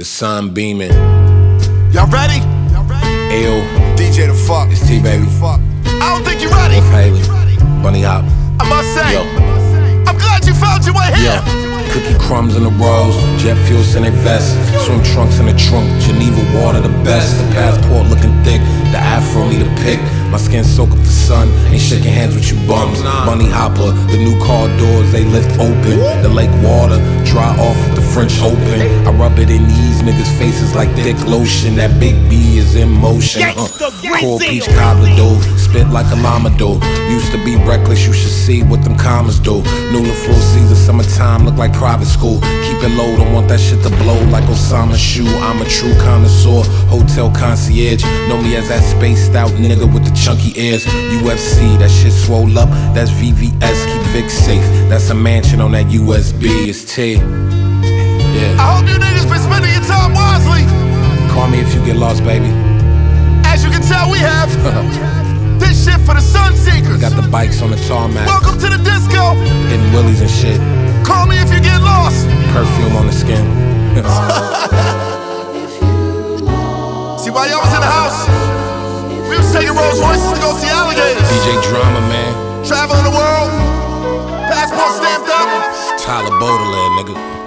The sun beaming. Y'all ready? Ayo, DJ the fuck. it's T baby. I don't think you ready. Wolf Haley, Bunny Hop. I must say, Yo. I'm glad you found your way here. Yeah, cookie crumbs in the rolls, jet fuel in their vest, swim trunks in the trunk, Geneva water the best. The passport looking thick, the afro need a pick. My skin soak up the sun, ain't shaking hands with you bums. Bunny Hopper, the new car doors they lift open. The lake water dry off with the French Open. I rub it in these niggas' faces like thick lotion. That big B is in motion. Cool peach cobbler dough, spit like a llama dough. Used to be reckless, you should see what them commas do. New full season, summertime look like private school. Keep it low, don't want that shit to blow like Osama's shoe. I'm a true connoisseur, hotel concierge. Know me as that spaced out nigga with the chunky ears. UFC, that shit swole up, that's VVS. Keep Vic safe, that's a mansion on that USB. It's T. Yeah. I hope you niggas been spending your time wisely. Call me if you get lost, baby. As you can tell, we have this shit for the sun seekers. Got the bikes on the tarmac, Welcome to the disco. hitting willies and shit. Call me if you get lost. Perfume on the skin. See, while y'all was in the house, we was taking Rolls Royces to go see alligators. DJ Drama, man. Traveling the world, passport stamped up. Tyler Baudelaire, nigga.